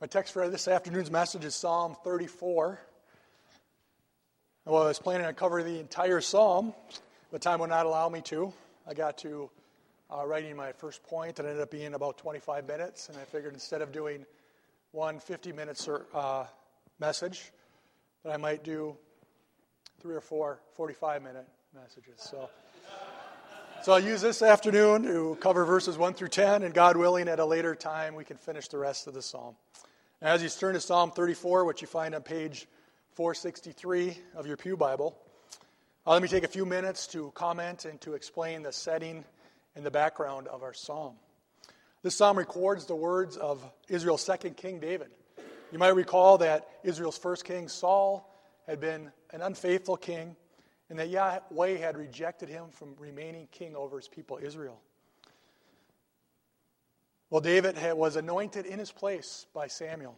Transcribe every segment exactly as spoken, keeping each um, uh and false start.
My text for this afternoon's message is Psalm thirty-four. Well, I was planning on covering the entire psalm, but time would not allow me to. I got to uh, writing my first point, and it ended up being about twenty-five minutes, and I figured instead of doing one fifty-minute uh, message, that I might do three or four forty-five-minute messages. So, so I'll use this afternoon to cover verses one through ten, and God willing, at a later time, we can finish the rest of the psalm. And as you turn to Psalm thirty-four, which you find on page four sixty-three of your Pew Bible, uh, let me take a few minutes to comment and to explain the setting and the background of our psalm. This psalm records the words of Israel's second king, David. You might recall that Israel's first king, Saul, had been an unfaithful king, and that Yahweh had rejected him from remaining king over his people, Israel. Well, David had, was anointed in his place by Samuel.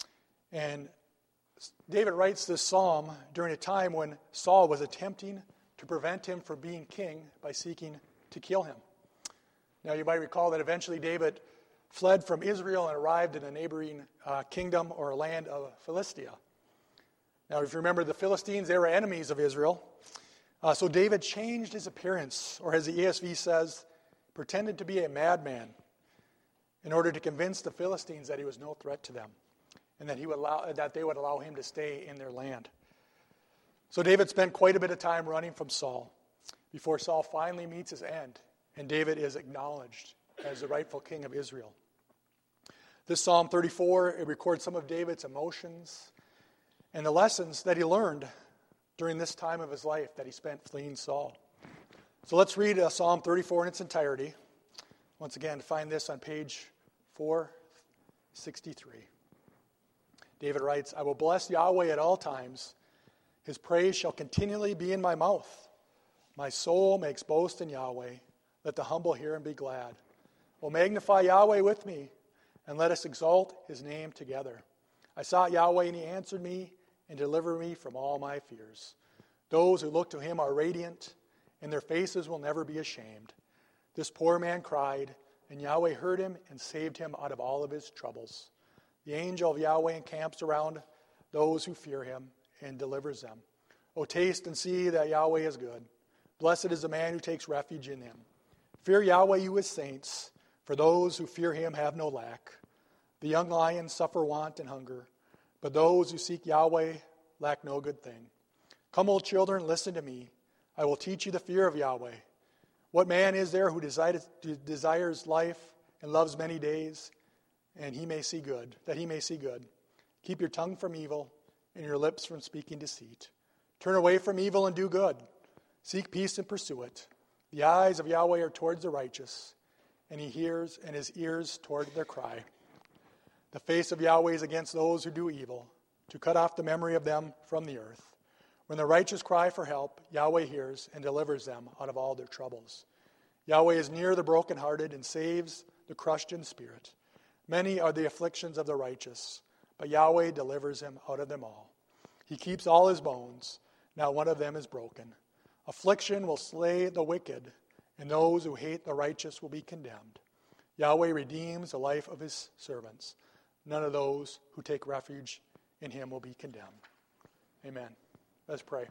And David writes this psalm during a time when Saul was attempting to prevent him from being king by seeking to kill him. Now, you might recall that eventually David fled from Israel and arrived in a neighboring uh, kingdom or land of Philistia. Now, if you remember, the Philistines, they were enemies of Israel. Uh, so David changed his appearance, or as the E S V says, pretended to be a madman, in order to convince the Philistines that he was no threat to them, and that he would allow that they would allow him to stay in their land. So David spent quite a bit of time running from Saul before Saul finally meets his end, and David is acknowledged as the rightful king of Israel. This Psalm thirty-four, it records some of David's emotions and the lessons that he learned during this time of his life that he spent fleeing Saul. So let's read uh, Psalm thirty-four in its entirety. Once again, find this on page four sixty-three. David writes, I will bless Yahweh at all times. His praise shall continually be in my mouth. My soul makes boast in Yahweh. Let the humble hear and be glad. O magnify Yahweh with me, and let us exalt his name together. I sought Yahweh, and he answered me and delivered me from all my fears. Those who look to him are radiant, and their faces will never be ashamed. This poor man cried, and Yahweh heard him and saved him out of all of his troubles. The angel of Yahweh encamps around those who fear him and delivers them. O taste and see that Yahweh is good. Blessed is the man who takes refuge in him. Fear Yahweh, you his saints, for those who fear him have no lack. The young lions suffer want and hunger, but those who seek Yahweh lack no good thing. Come, O children, listen to me. I will teach you the fear of Yahweh. What man is there who desires, desires life and loves many days, and he may see good, that he may see good? Keep your tongue from evil and your lips from speaking deceit. Turn away from evil and do good. Seek peace and pursue it. The eyes of Yahweh are towards the righteous, and he hears, and his ears toward their cry. The face of Yahweh is against those who do evil, to cut off the memory of them from the earth. When the righteous cry for help, Yahweh hears and delivers them out of all their troubles. Yahweh is near the brokenhearted and saves the crushed in spirit. Many are the afflictions of the righteous, but Yahweh delivers him out of them all. He keeps all his bones, not one of them is broken. Affliction will slay the wicked, and those who hate the righteous will be condemned. Yahweh redeems the life of his servants. None of those who take refuge in him will be condemned. Amen. Let's pray.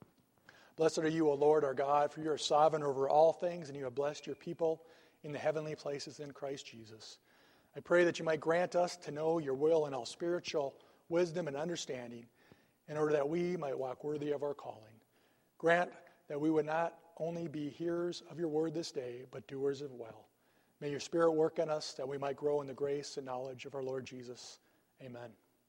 Blessed are you, O Lord our God, for you are sovereign over all things, and you have blessed your people in the heavenly places in Christ Jesus. I pray that you might grant us to know your will in all spiritual wisdom and understanding, in order that we might walk worthy of our calling. Grant that we would not only be hearers of your word this day, but doers as well. May your Spirit work in us that we might grow in the grace and knowledge of our Lord Jesus. Amen.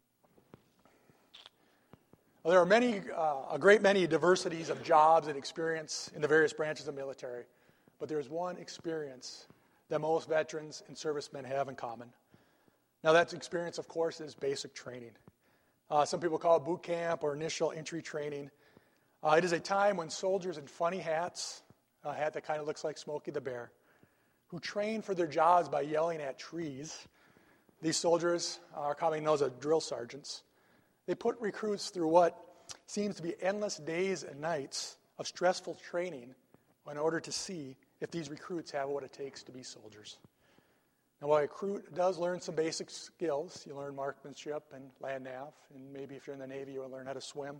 Well, there are many, uh, a great many diversities of jobs and experience in the various branches of the military, but there is one experience that most veterans and servicemen have in common. Now, that experience, of course, is basic training. Uh, some people call it boot camp or initial entry training. Uh, it is a time when soldiers in funny hats, a hat that kind of looks like Smokey the Bear, who train for their jobs by yelling at trees. These soldiers are commonly known as drill sergeants. They put recruits through what seems to be endless days and nights of stressful training in order to see if these recruits have what it takes to be soldiers. And while a recruit does learn some basic skills, you learn marksmanship and land nav, and maybe if you're in the Navy, you'll learn how to swim.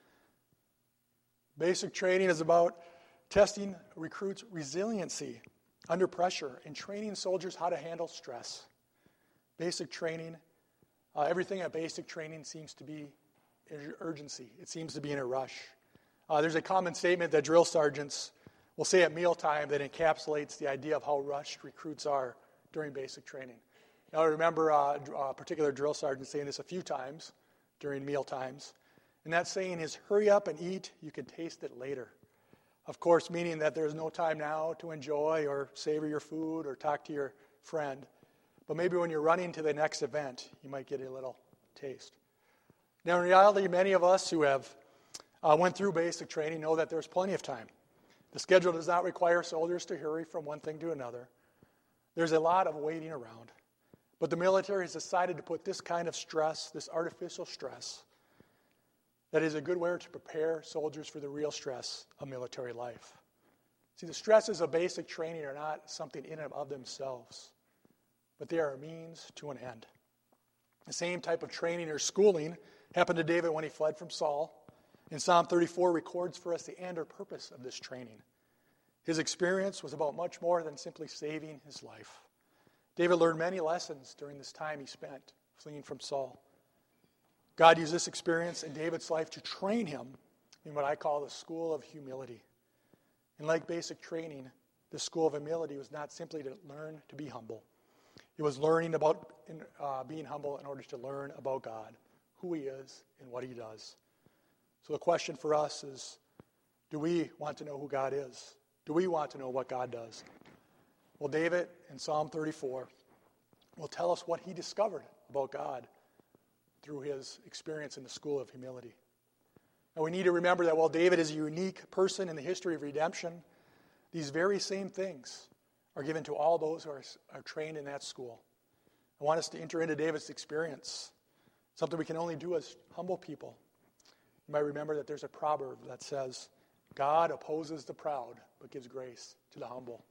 Basic training is about testing recruits' resiliency under pressure and training soldiers how to handle stress. Basic training, uh, everything at basic training seems to be urgency. It seems to be in a rush. Uh, there's a common statement that drill sergeants will say at mealtime that encapsulates the idea of how rushed recruits are during basic training. Now, I remember uh, a particular drill sergeant saying this a few times during meal times, and that saying is, hurry up and eat, you can taste it later. Of course, meaning that there's no time now to enjoy or savor your food or talk to your friend. But maybe when you're running to the next event, you might get a little taste. Now, in reality, many of us who have uh, went through basic training know that there's plenty of time. The schedule does not require soldiers to hurry from one thing to another. There's a lot of waiting around. But the military has decided to put this kind of stress, this artificial stress, that is a good way to prepare soldiers for the real stress of military life. See, the stresses of basic training are not something in and of themselves, but they are a means to an end. The same type of training or schooling happened to David when he fled from Saul. And Psalm thirty-four records for us the end or purpose of this training. His experience was about much more than simply saving his life. David learned many lessons during this time he spent fleeing from Saul. God used this experience in David's life to train him in what I call the school of humility. And like basic training, the school of humility was not simply to learn to be humble. It was learning about uh, being humble in order to learn about God, who he is, and what he does. So the question for us is, do we want to know who God is? Do we want to know what God does? Well, David in Psalm thirty-four will tell us what he discovered about God through his experience in the school of humility. And we need to remember that while David is a unique person in the history of redemption, these very same things are given to all those who are, are trained in that school. I want us to enter into David's experience, something we can only do as humble people. You might remember that there's a proverb that says, God opposes the proud, but gives grace to the humble.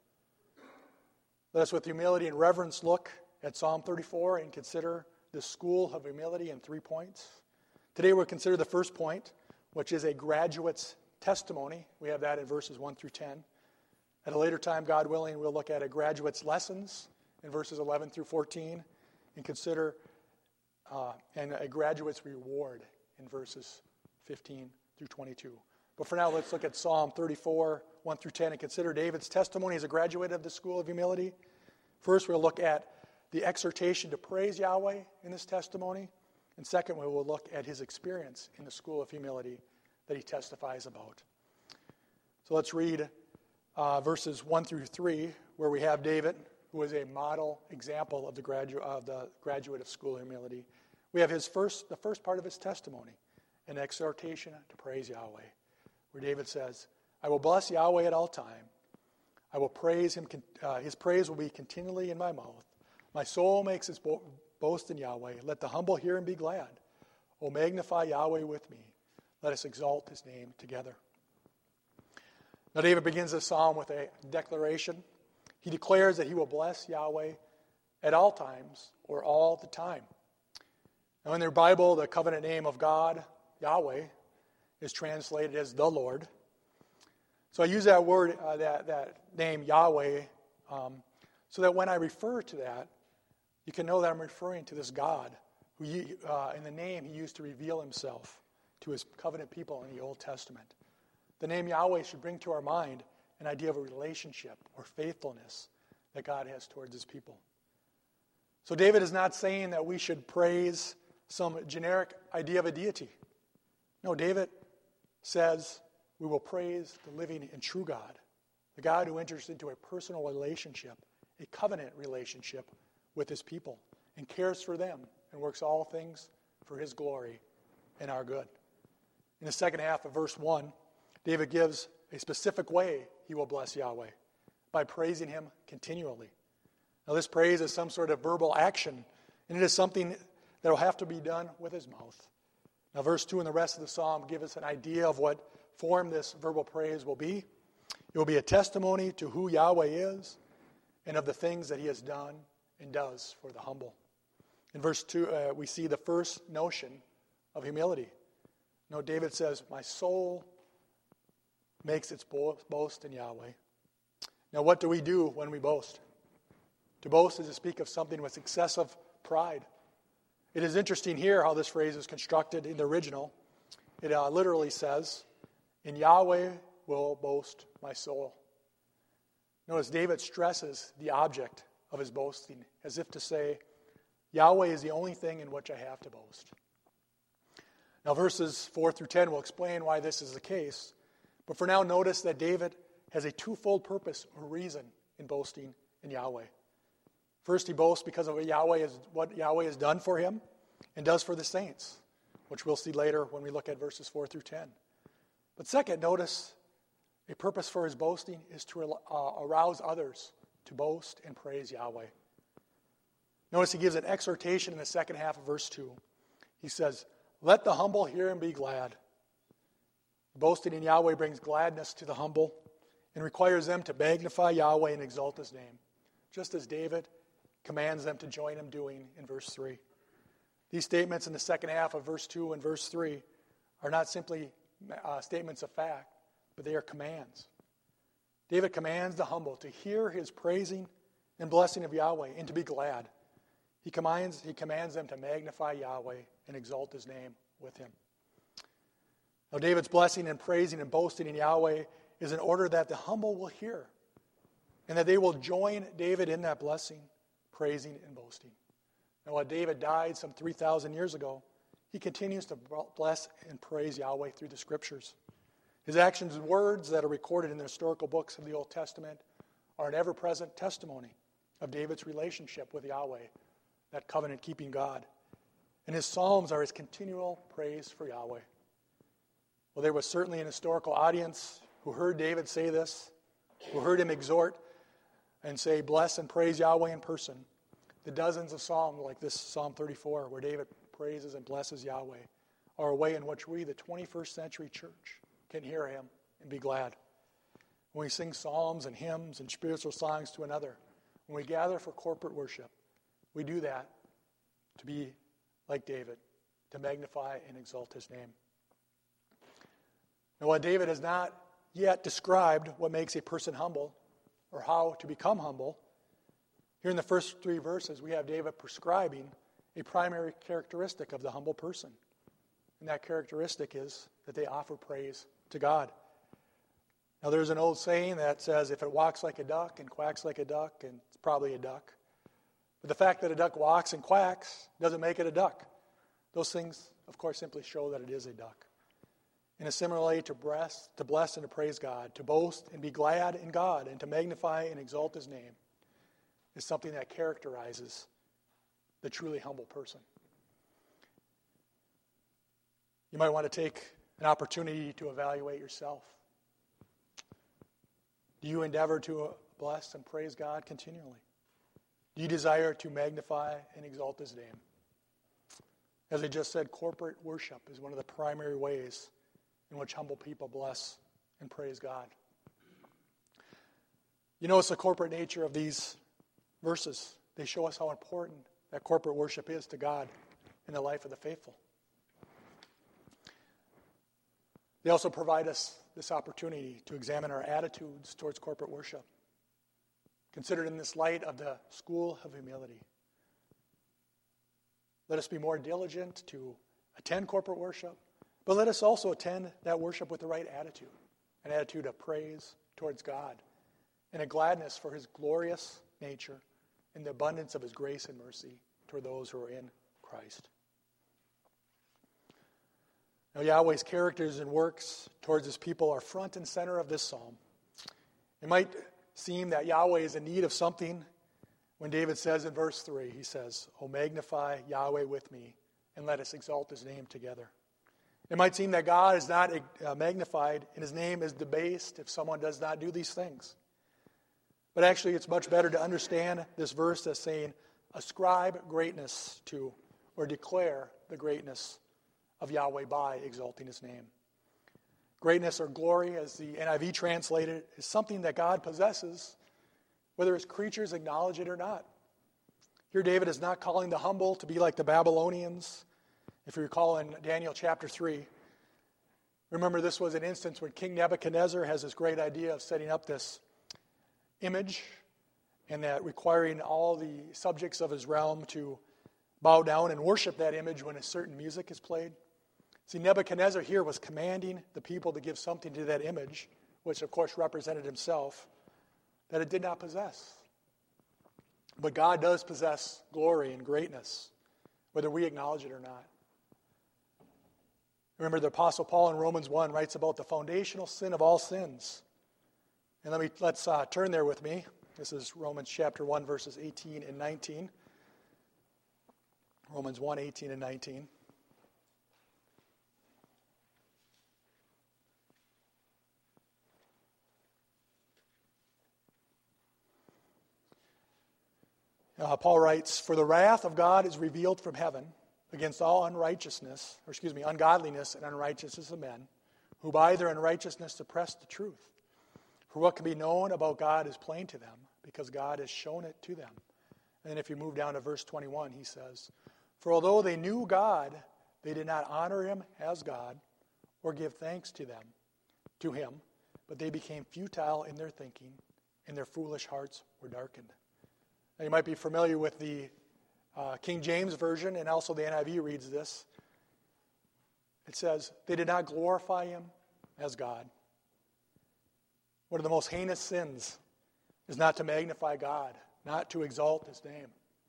Let us with humility and reverence look at Psalm thirty-four and consider the school of humility in three points. Today we'll consider the first point, which is a graduate's testimony. We have that in verses one through ten. At a later time, God willing, we'll look at a graduate's lessons in verses eleven through fourteen and consider uh, and a graduate's reward in verses fifteen through twenty-two. But for now, let's look at Psalm thirty-four, one through ten, and consider David's testimony as a graduate of the school of humility. First, we'll look at the exhortation to praise Yahweh in this testimony. And second, we will look at his experience in the school of humility that he testifies about. So let's read uh, verses one through three, where we have David, who is a model example of the graduate of the graduate of school of humility. We have his first, the first part of his testimony, an exhortation to praise Yahweh, where David says, I will bless Yahweh at all time. I will praise him. Uh, his praise will be continually in my mouth. My soul makes its bo- boast in Yahweh. Let the humble hear and be glad. O magnify Yahweh with me. Let us exalt his name together. Now David begins this psalm with a declaration. He declares that he will bless Yahweh at all times or all the time. Now in their Bible, the covenant name of God, Yahweh, is translated as the Lord. So I use that word, uh, that, that name Yahweh, um, so that when I refer to that, you can know that I'm referring to this God who, uh, in the name he used to reveal himself to his covenant people in the Old Testament. The name Yahweh should bring to our mind an idea of a relationship or faithfulness that God has towards his people. So David is not saying that we should praise some generic idea of a deity. No, David says we will praise the living and true God, the God who enters into a personal relationship, a covenant relationship with his people, and cares for them and works all things for his glory and our good. In the second half of verse one, David gives a specific way he will bless Yahweh, by praising him continually. Now this praise is some sort of verbal action, and it is something that will have to be done with his mouth. Now verse two and the rest of the psalm give us an idea of what form this verbal praise will be. It will be a testimony to who Yahweh is and of the things that he has done and does for the humble. In verse two, uh, we see the first notion of humility. Note David says, my soul makes its boast in Yahweh. Now, what do we do when we boast? To boast is to speak of something with excessive pride. It is interesting here how this phrase is constructed in the original. It uh, literally says, in Yahweh will boast my soul. Notice David stresses the object of his boasting, as if to say, Yahweh is the only thing in which I have to boast. Now, verses four through ten will explain why this is the case. But for now, notice that David has a twofold purpose or reason in boasting in Yahweh. First, he boasts because of what Yahweh, is, what Yahweh has done for him and does for the saints, which we'll see later when we look at verses four through ten. But second, notice a purpose for his boasting is to uh, arouse others to boast and praise Yahweh. Notice he gives an exhortation in the second half of verse two. He says, let the humble hear and be glad. Boasting in Yahweh brings gladness to the humble and requires them to magnify Yahweh and exalt his name, just as David commands them to join him doing in verse three. These statements in the second half of verse two and verse three are not simply uh, statements of fact, but they are commands. David commands the humble to hear his praising and blessing of Yahweh and to be glad. He commands, he commands them to magnify Yahweh and exalt his name with him. Now, David's blessing and praising and boasting in Yahweh is in order that the humble will hear and that they will join David in that blessing, praising, and boasting. Now, while David died some three thousand years ago, he continues to bless and praise Yahweh through the Scriptures. His actions and words that are recorded in the historical books of the Old Testament are an ever-present testimony of David's relationship with Yahweh, that covenant-keeping God. And his psalms are his continual praise for Yahweh. Well, there was certainly an historical audience who heard David say this, who heard him exhort and say, bless and praise Yahweh in person. The dozens of psalms like this Psalm thirty-four, where David praises and blesses Yahweh, are a way in which we, the twenty-first century church, can hear him and be glad. When we sing psalms and hymns and spiritual songs to another, when we gather for corporate worship, we do that to be like David, to magnify and exalt his name. Now, while David has not yet described what makes a person humble or how to become humble, here in the first three verses, we have David prescribing a primary characteristic of the humble person. And that characteristic is that they offer praise to God. Now, there's an old saying that says, if it walks like a duck and quacks like a duck, and it's probably a duck. But the fact that a duck walks and quacks doesn't make it a duck. Those things, of course, simply show that it is a duck. In a similar way, to bless, to bless and to praise God, to boast and be glad in God, and to magnify and exalt his name is something that characterizes the truly humble person. You might want to take an opportunity to evaluate yourself. Do you endeavor to bless and praise God continually? Do you desire to magnify and exalt his name? As I just said, corporate worship is one of the primary ways in which humble people bless and praise God. You notice the corporate nature of these verses. They show us how important that corporate worship is to God in the life of the faithful. They also provide us this opportunity to examine our attitudes towards corporate worship, considered in this light of the school of humility. Let us be more diligent to attend corporate worship, but let us also attend that worship with the right attitude, an attitude of praise towards God, and a gladness for his glorious nature and the abundance of his grace and mercy toward those who are in Christ. Now, Yahweh's characters and works towards his people are front and center of this psalm. It might seem that Yahweh is in need of something when David says in verse three, he says, "O magnify Yahweh with me, and let us exalt his name together." It might seem that God is not uh, magnified and his name is debased if someone does not do these things. But actually, it's much better to understand this verse as saying, ascribe greatness to or declare the greatness of Yahweh by exalting his name. Greatness or glory, as the N I V translated it, is something that God possesses, whether his creatures acknowledge it or not. Here David is not calling the humble to be like the Babylonians. If you recall in Daniel chapter three, remember this was an instance when King Nebuchadnezzar has this great idea of setting up this image and that requiring all the subjects of his realm to bow down and worship that image when a certain music is played. See, Nebuchadnezzar here was commanding the people to give something to that image, which of course represented himself, that it did not possess. But God does possess glory and greatness, whether we acknowledge it or not. Remember, the Apostle Paul in Romans one writes about the foundational sin of all sins. And let me, let's uh, turn there with me. This is Romans chapter one, verses eighteen and nineteen. Romans one, eighteen and nineteen. Uh, Paul writes, "For the wrath of God is revealed from heaven against all unrighteousness, or excuse me, ungodliness and unrighteousness of men, who by their unrighteousness suppress the truth. For what can be known about God is plain to them, because God has shown it to them." And then if you move down to verse twenty-one, he says, "For although they knew God, they did not honor him as God or give thanks to them, to him, but they became futile in their thinking, and their foolish hearts were darkened." Now you might be familiar with the uh, King James Version, and also the N I V reads this. It says, "They did not glorify him as God." One of the most heinous sins is not to magnify God, not to exalt his name.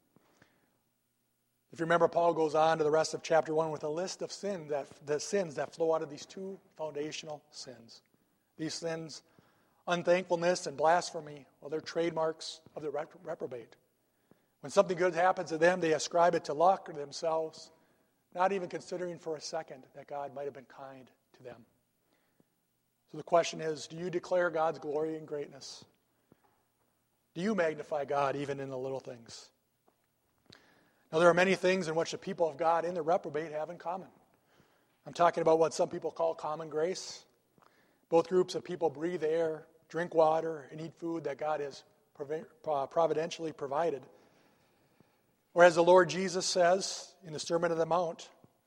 If you remember, Paul goes on to the rest of chapter one with a list of sin that, the sins that flow out of these two foundational sins. These sins, unthankfulness and blasphemy, well, they're trademarks of the reprobate. When something good happens to them, they ascribe it to luck or themselves, not even considering for a second that God might have been kind to them. So the question is, do you declare God's glory and greatness? Do you magnify God even in the little things? Now, there are many things in which the people of God and the reprobate have in common. I'm talking about what some people call common grace. Both groups of people breathe air, drink water, and eat food that God has providentially provided. Or as the Lord Jesus says in the Sermon on the Mount,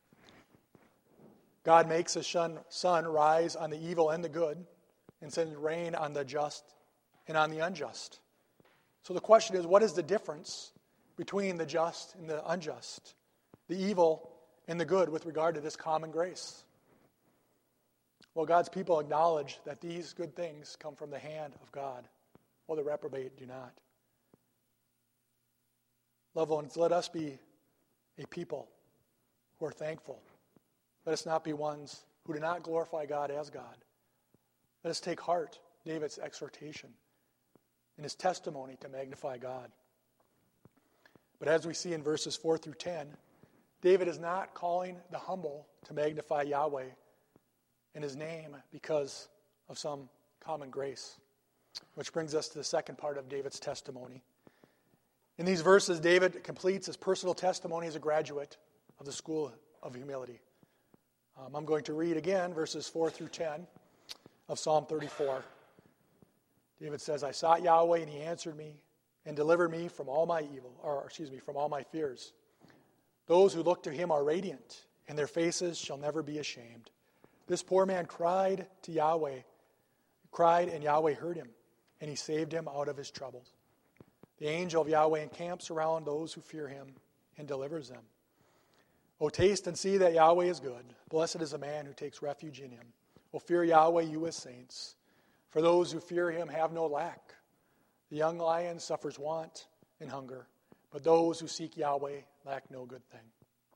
God makes his sun rise on the evil and the good, and sends rain on the just and on the unjust. So the question is, what is the difference between the just and the unjust, the evil and the good with regard to this common grace? Well, God's people acknowledge that these good things come from the hand of God, while the reprobate do not. Loved ones, let us be a people who are thankful. Let us not be ones who do not glorify God as God. Let us take heart, David's exhortation, and his testimony to magnify God. But as we see in verses four through ten, David is not calling the humble to magnify Yahweh in his name because of some common grace. Which brings us to the second part of David's testimony. In these verses, David completes his personal testimony as a graduate of the School of Humility. Um, I'm going to read again verses four through ten of Psalm thirty-four. David says, "I sought Yahweh, and he answered me and delivered me from all my evil, or excuse me, from all my fears. Those who look to him are radiant, and their faces shall never be ashamed. This poor man cried to Yahweh, cried, and Yahweh heard him, and he saved him out of his troubles. The angel of Yahweh encamps around those who fear him and delivers them. O taste and see that Yahweh is good. Blessed is the man who takes refuge in him. O fear Yahweh, you his saints. For those who fear him have no lack. The young lion suffers want and hunger, but those who seek Yahweh lack no good thing."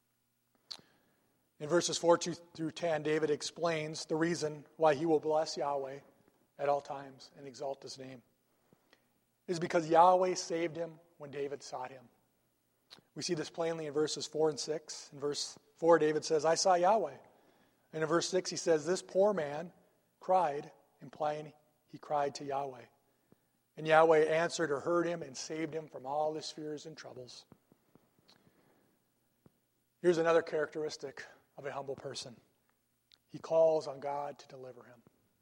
In verses four through ten, David explains the reason why he will bless Yahweh at all times and exalt his name. It is because Yahweh saved him when David sought him. We see this plainly in verses four and six. In verse four, David says, "I saw Yahweh." And in verse six, he says, "This poor man cried," implying he cried to Yahweh. And Yahweh answered or heard him and saved him from all his fears and troubles. Here's another characteristic of a humble person. He calls on God to deliver him.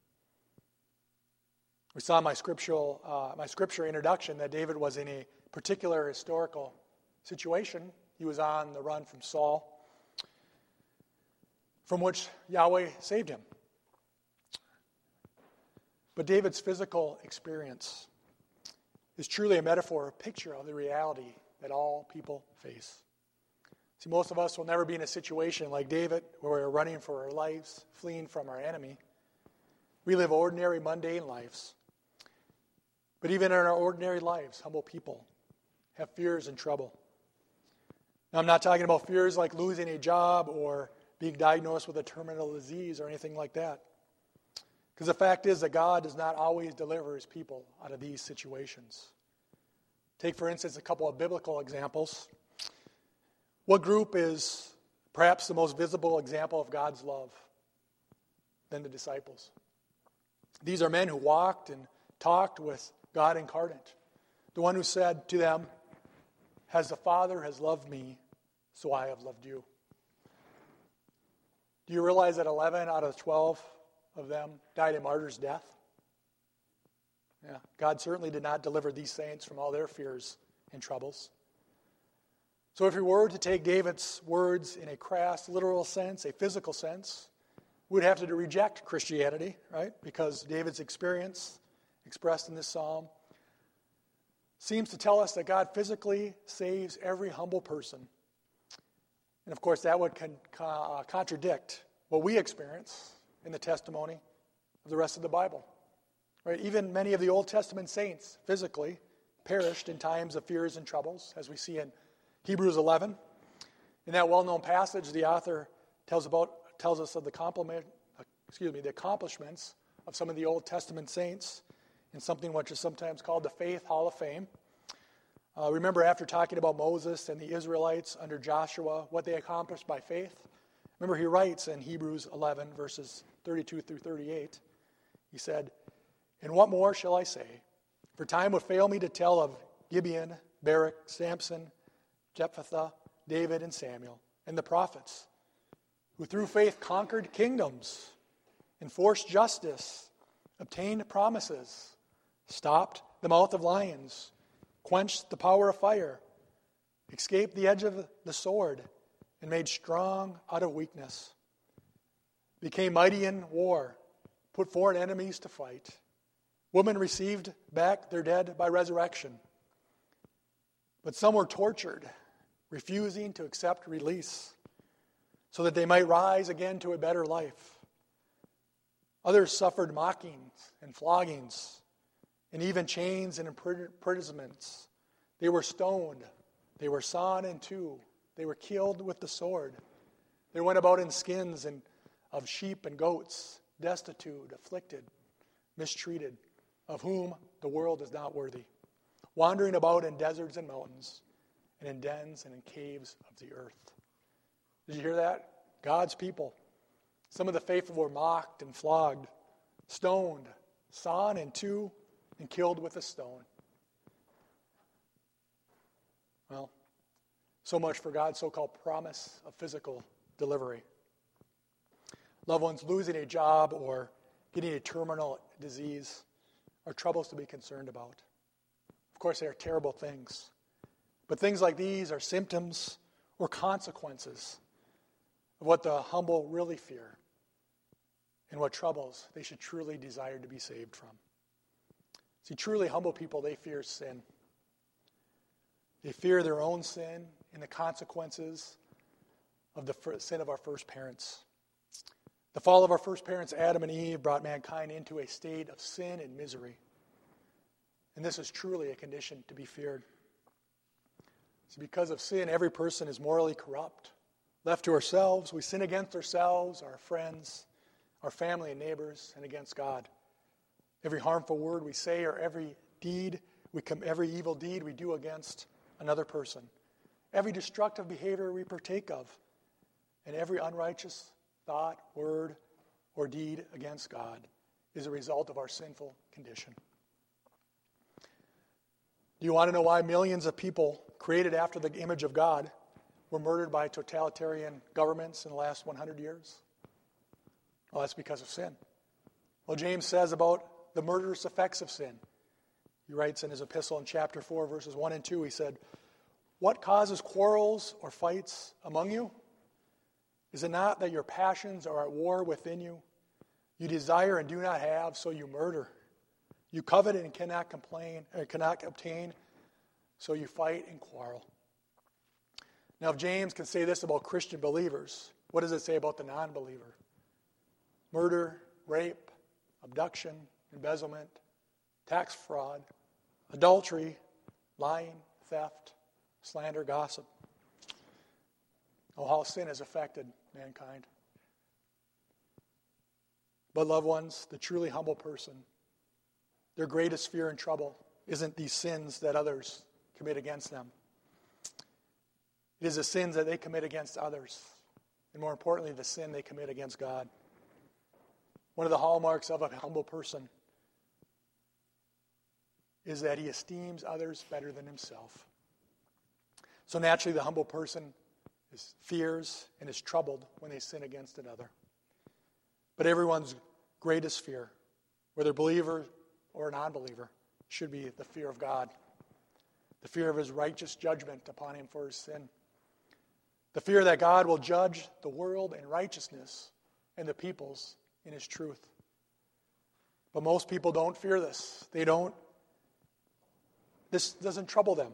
We saw in my scriptural, uh, my scripture introduction that David was in a particular historical situation. He was on the run from Saul, from which Yahweh saved him. But David's physical experience is truly a metaphor, a picture of the reality that all people face. See, most of us will never be in a situation like David where we're running for our lives, fleeing from our enemy. We live ordinary, mundane lives. But even in our ordinary lives, humble people have fears and trouble. Now, I'm not talking about fears like losing a job or being diagnosed with a terminal disease or anything like that. Because the fact is that God does not always deliver his people out of these situations. Take, for instance, a couple of biblical examples. What group is perhaps the most visible example of God's love than the disciples? These are men who walked and talked with God incarnate. The one who said to them, "As the Father has loved me, so I have loved you." Do you realize that eleven out of twelve of them died a martyr's death? Yeah, God certainly did not deliver these saints from all their fears and troubles. So if we were to take David's words in a crass, literal sense, a physical sense, we'd have to reject Christianity, right? Because David's experience, expressed in this psalm, seems to tell us that God physically saves every humble person. And of course, that would con- uh, contradict what we experience in the testimony of the rest of the Bible. Right? Even many of the Old Testament saints physically perished in times of fears and troubles, as we see in Hebrews eleven. In that well-known passage, the author tells about tells us of the compliment, excuse me, the accomplishments of some of the Old Testament saints in something which is sometimes called the Faith Hall of Fame. Uh, remember, after talking about Moses and the Israelites under Joshua, what they accomplished by faith? Remember, he writes in Hebrews eleven, verses thirty-two through thirty-eight, he said, "And what more shall I say? For time would fail me to tell of Gibeon, Barak, Samson, Jephthah, David, and Samuel, and the prophets, who through faith conquered kingdoms, enforced justice, obtained promises, stopped the mouth of lions, quenched the power of fire, escaped the edge of the sword, and made strong out of weakness, became mighty in war, put foreign enemies to fight. Women received back their dead by resurrection. But some were tortured, refusing to accept release, so that they might rise again to a better life. Others suffered mockings and floggings, and even chains and imprisonments. They were stoned. They were sawn in two. They were killed with the sword. They went about in skins and of sheep and goats, destitute, afflicted, mistreated, of whom the world is not worthy, wandering about in deserts and mountains, and in dens and in caves of the earth." Did you hear that? God's people. Some of the faithful were mocked and flogged, stoned, sawn in two, and killed with a stone. Well, so much for God's so-called promise of physical delivery. Loved ones losing a job or getting a terminal disease are troubles to be concerned about. Of course, they are terrible things. But things like these are symptoms or consequences of what the humble really fear and what troubles they should truly desire to be saved from. See, truly humble people, they fear sin. They fear their own sin and the consequences of the sin of our first parents. The fall of our first parents, Adam and Eve, brought mankind into a state of sin and misery. And this is truly a condition to be feared. See, because of sin, every person is morally corrupt. Left to ourselves, we sin against ourselves, our friends, our family and neighbors, and against God. Every harmful word we say or every deed, we com- every evil deed we do against another person. Every destructive behavior we partake of, and every unrighteous thought, word, or deed against God is a result of our sinful condition. Do you want to know why millions of people created after the image of God were murdered by totalitarian governments in the last one hundred years? Well, that's because of sin. Well, James says about the murderous effects of sin. He writes in his epistle in chapter four, verses one and two, he said, What causes quarrels or fights among you? Is it not that your passions are at war within you? You desire and do not have, so you murder. You covet and cannot complain, or cannot obtain, so you fight and quarrel. Now, if James can say this about Christian believers, what does it say about the non-believer? Murder, rape, abduction, embezzlement, tax fraud, adultery, lying, theft, slander, gossip. Oh, how sin has affected mankind. But loved ones, the truly humble person, their greatest fear and trouble isn't these sins that others commit against them. It is the sins that they commit against others, and more importantly, the sin they commit against God. One of the hallmarks of a humble person is that he esteems others better than himself. So naturally, the humble person is fears and is troubled when they sin against another. But everyone's greatest fear, whether believer or non-believer, should be the fear of God. The fear of his righteous judgment upon him for his sin. The fear that God will judge the world in righteousness and the peoples in his truth. But most people don't fear this. They don't. This doesn't trouble them.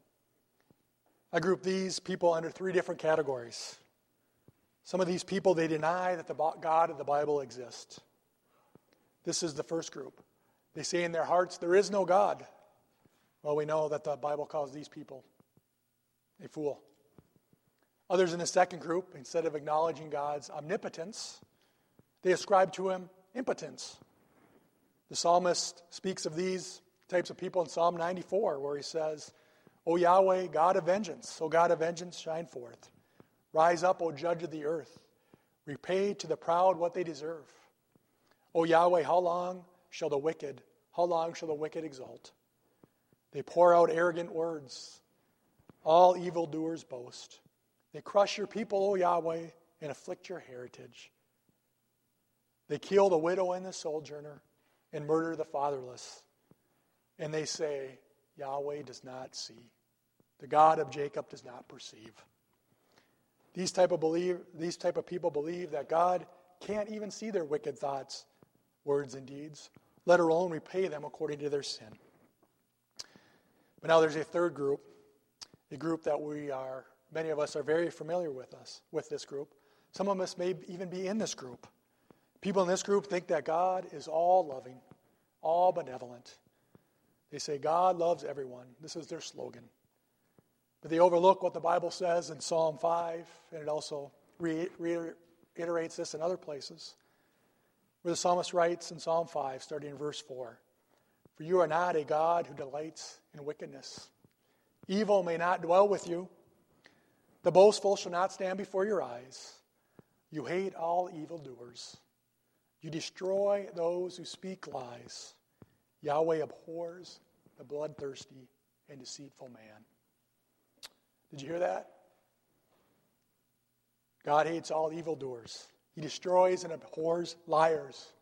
I group these people under three different categories. Some of these people, they deny that the God of the Bible exists. This is the first group. They say in their hearts, there is no God. Well, we know that the Bible calls these people a fool. Others in the second group, instead of acknowledging God's omnipotence, they ascribe to him impotence. The psalmist speaks of these types of people in Psalm ninety-four, where he says, O Yahweh, God of vengeance, O God of vengeance, shine forth. Rise up, O judge of the earth. Repay to the proud what they deserve. O Yahweh, how long shall the wicked, how long shall the wicked exult? They pour out arrogant words. All evildoers boast. They crush your people, O Yahweh, and afflict your heritage. They kill the widow and the sojourner and murder the fatherless. And they say, Yahweh does not see. The God of Jacob does not perceive. These type of believe, these type of people believe that God can't even see their wicked thoughts, words, and deeds, let alone repay them according to their sin. But now there's a third group, a group that we are, many of us are very familiar with us, with this group. Some of us may even be in this group. People in this group think that God is all loving, all benevolent. They say God loves everyone. This is their slogan. But they overlook what the Bible says in Psalm five, and it also reiterates this in other places, where the psalmist writes in Psalm five, starting in verse four, For you are not a God who delights in wickedness. Evil may not dwell with you. The boastful shall not stand before your eyes. You hate all evildoers. You destroy those who speak lies. Yahweh abhors the bloodthirsty and deceitful man. Did you hear that? God hates all evildoers. He destroys and abhors liars.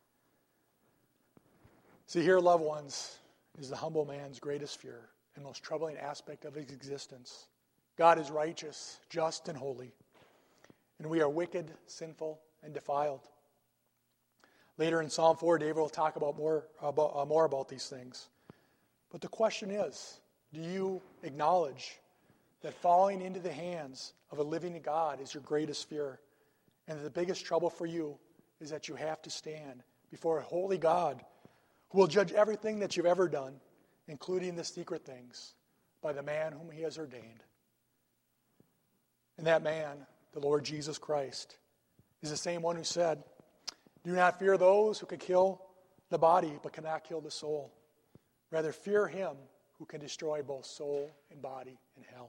See, here, loved ones, is the humble man's greatest fear and most troubling aspect of his existence. God is righteous, just, and holy, and we are wicked, sinful, and defiled. Later in Psalm four, David will talk about more about, uh, more about these things. But the question is, do you acknowledge that falling into the hands of a living God is your greatest fear, and that the biggest trouble for you is that you have to stand before a holy God who will judge everything that you've ever done, including the secret things, by the man whom he has ordained? And that man, the Lord Jesus Christ, is the same one who said, Do not fear those who can kill the body but cannot kill the soul. Rather fear him who can destroy both soul and body in hell.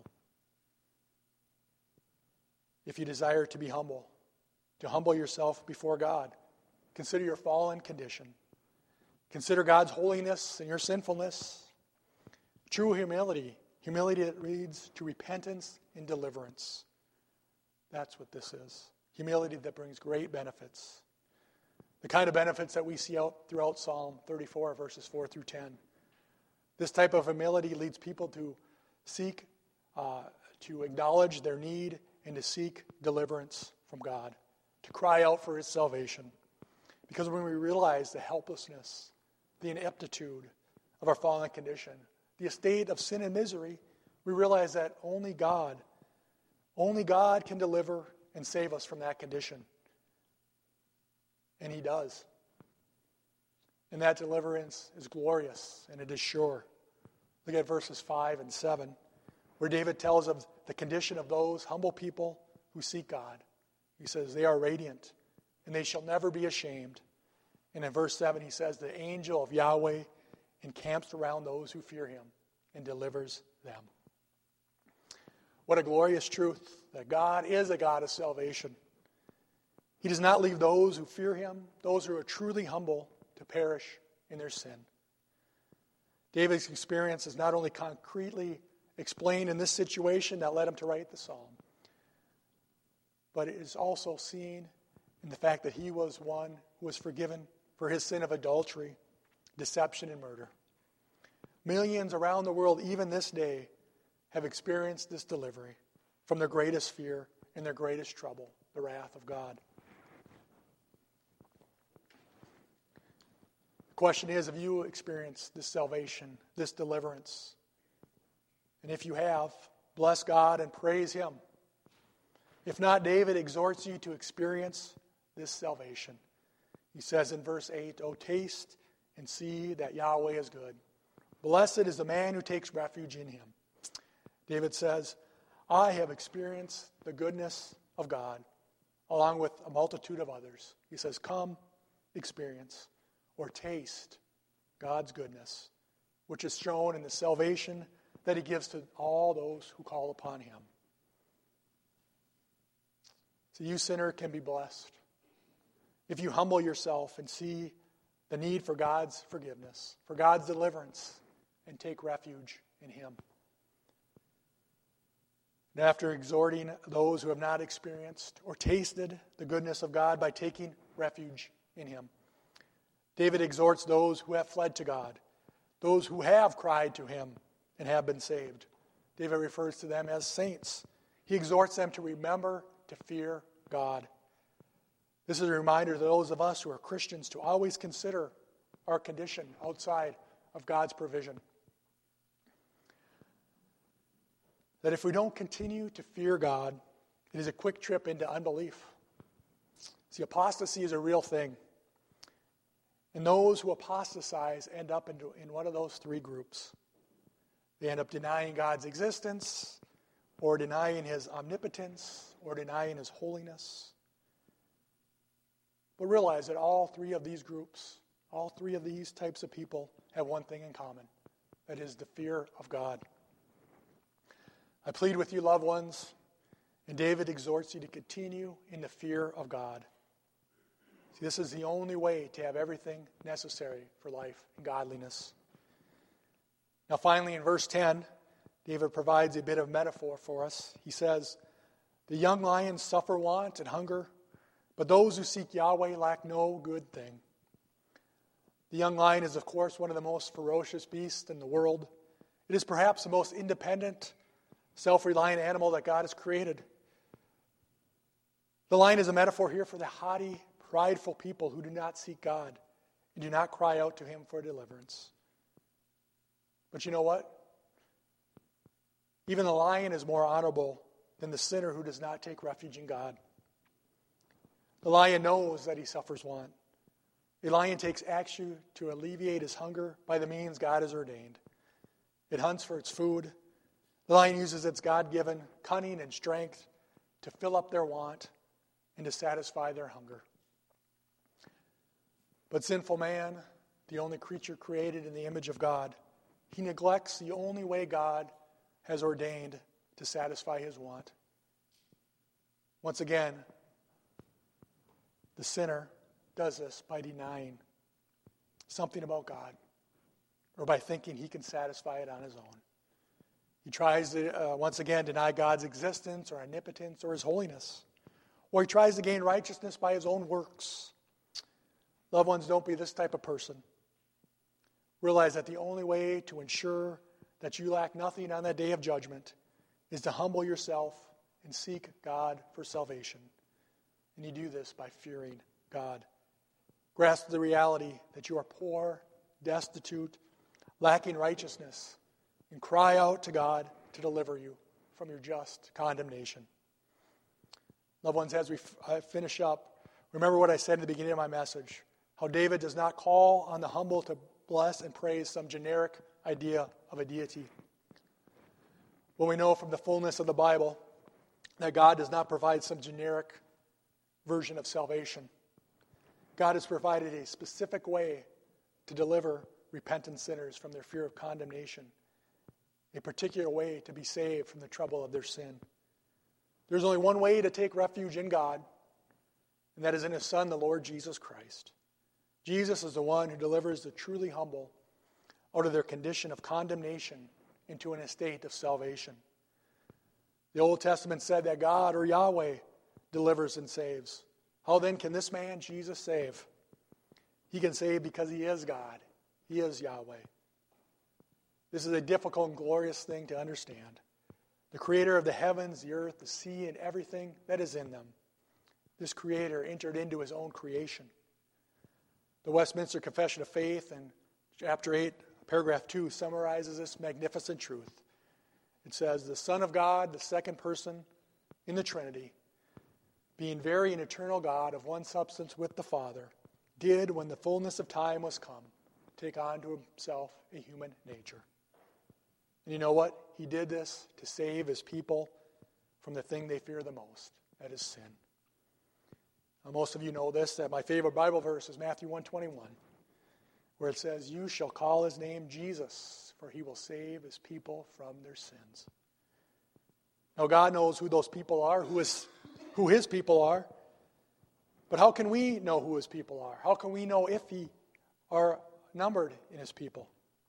If you desire to be humble, to humble yourself before God, consider your fallen condition. Consider God's holiness and your sinfulness. True humility, humility that leads to repentance and deliverance. That's what this is. Humility that brings great benefits. The kind of benefits that we see out throughout Psalm thirty-four, verses four through ten. This type of humility leads people to seek uh, to acknowledge their need and to seek deliverance from God, to cry out for his salvation. Because when we realize the helplessness, the ineptitude of our fallen condition, the estate of sin and misery, we realize that only God, only God can deliver and save us from that condition. And he does. And that deliverance is glorious and it is sure. Look at verses five and seven, where David tells of the condition of those humble people who seek God. He says, they are radiant, and they shall never be ashamed. And in verse seven, he says, the angel of Yahweh encamps around those who fear him and delivers them. What a glorious truth, that God is a God of salvation. He does not leave those who fear him, those who are truly humble, to perish in their sin. David's experience is not only concretely explained in this situation that led him to write the psalm, but it is also seen in the fact that he was one who was forgiven for his sin of adultery, deception, and murder. Millions around the world, even this day, have experienced this delivery from their greatest fear and their greatest trouble, the wrath of God. The question is, have you experienced this salvation, this deliverance? And if you have, bless God and praise him. If not, David exhorts you to experience this salvation. He says in verse eight, "O taste and see that Yahweh is good. Blessed is the man who takes refuge in him." David says, I have experienced the goodness of God along with a multitude of others. He says, come, experience, or taste God's goodness, which is shown in the salvation that he gives to all those who call upon him. So you, sinner, can be blessed if you humble yourself and see the need for God's forgiveness, for God's deliverance, and take refuge in him. And after exhorting those who have not experienced or tasted the goodness of God by taking refuge in him, David exhorts those who have fled to God, those who have cried to him and have been saved. David refers to them as saints. He exhorts them to remember to fear God. This is a reminder to those of us who are Christians to always consider our condition outside of God's provision. That if we don't continue to fear God, it is a quick trip into unbelief. See, apostasy is a real thing. And those who apostatize end up into, in one of those three groups. They end up denying God's existence, or denying his omnipotence, or denying his holiness. But realize that all three of these groups, all three of these types of people have one thing in common. That is the fear of God. I plead with you, loved ones, and David exhorts you to continue in the fear of God. See, this is the only way to have everything necessary for life and godliness. Now finally, in verse ten, David provides a bit of metaphor for us. He says, the young lions suffer want and hunger, but those who seek Yahweh lack no good thing. The young lion is, of course, one of the most ferocious beasts in the world. It is perhaps the most independent, self-reliant animal that God has created. The lion is a metaphor here for the haughty, prideful people who do not seek God and do not cry out to him for deliverance. But you know what? Even the lion is more honorable than the sinner who does not take refuge in God. The lion knows that he suffers want. A lion takes action to alleviate his hunger by the means God has ordained. It hunts for its food. The lion uses its God-given cunning and strength to fill up their want and to satisfy their hunger. But sinful man, the only creature created in the image of God, he neglects the only way God has ordained to satisfy his want. Once again, the sinner does this by denying something about God or by thinking he can satisfy it on his own. He tries to, uh, once again, deny God's existence or omnipotence or his holiness. Or he tries to gain righteousness by his own works. Loved ones, don't be this type of person. Realize that the only way to ensure that you lack nothing on that day of judgment is to humble yourself and seek God for salvation. And you do this by fearing God. Grasp the reality that you are poor, destitute, lacking righteousness, and cry out to God to deliver you from your just condemnation. Loved ones, as we f- finish up, remember what I said in the beginning of my message, how David does not call on the humble to bless and praise some generic idea of a deity. Well, we know from the fullness of the Bible that God does not provide some generic version of salvation. God has provided a specific way to deliver repentant sinners from their fear of condemnation, a particular way to be saved from the trouble of their sin. There's only one way to take refuge in God, and that is in His Son, the Lord Jesus Christ. Jesus is the one who delivers the truly humble out of their condition of condemnation into an estate of salvation. The Old Testament said that God, or Yahweh, delivers and saves. How then can this man, Jesus, save? He can save because He is God. He is Yahweh. This is a difficult and glorious thing to understand. The Creator of the heavens, the earth, the sea, and everything that is in them. This Creator entered into His own creation. The Westminster Confession of Faith in chapter eight, paragraph two, summarizes this magnificent truth. It says, the Son of God, the second person in the Trinity, being very and eternal God of one substance with the Father, did, when the fullness of time was come, take on to Himself a human nature. And you know what? He did this to save His people from the thing they fear the most, that is sin. Now, most of you know this, that my favorite Bible verse is Matthew one twenty-one, where it says, you shall call His name Jesus, for He will save His people from their sins. Now, God knows who those people are, who is who His people are. But how can we know who His people are? How can we know if He are numbered in His people?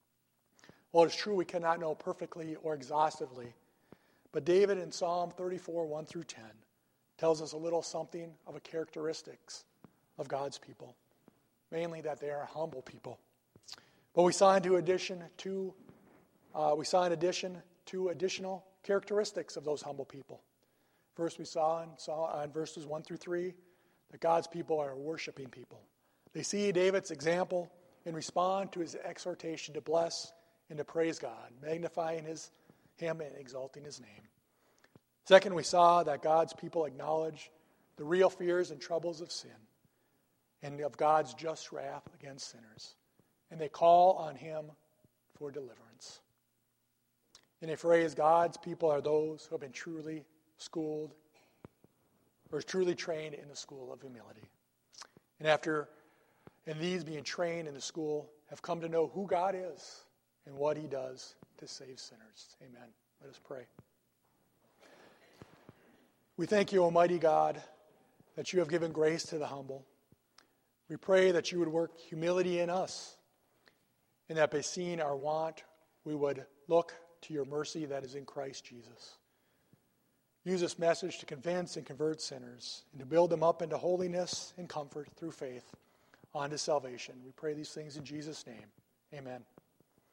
Well, it's true we cannot know perfectly or exhaustively. But David in Psalm thirty-four, one through ten, tells us a little something of the characteristics of God's people. Mainly that they are humble people. But we saw into addition to, uh, we saw in addition to additional characteristics of those humble people. First, we saw in, saw in verses one through three that God's people are worshiping people. They see David's example and respond to his exhortation to bless and to praise God, magnifying his, him and exalting His name. Second, we saw that God's people acknowledge the real fears and troubles of sin and of God's just wrath against sinners. And they call on Him for deliverance. In a phrase, God's people are those who have been truly schooled or truly trained in the school of humility. And after, and these being trained in the school, have come to know who God is and what He does to save sinners. Amen. Let us pray. We thank You, Almighty God, that You have given grace to the humble. We pray that You would work humility in us, and that by seeing our want, we would look to Your mercy that is in Christ Jesus. Use this message to convince and convert sinners and to build them up into holiness and comfort through faith unto salvation. We pray these things in Jesus' name. Amen.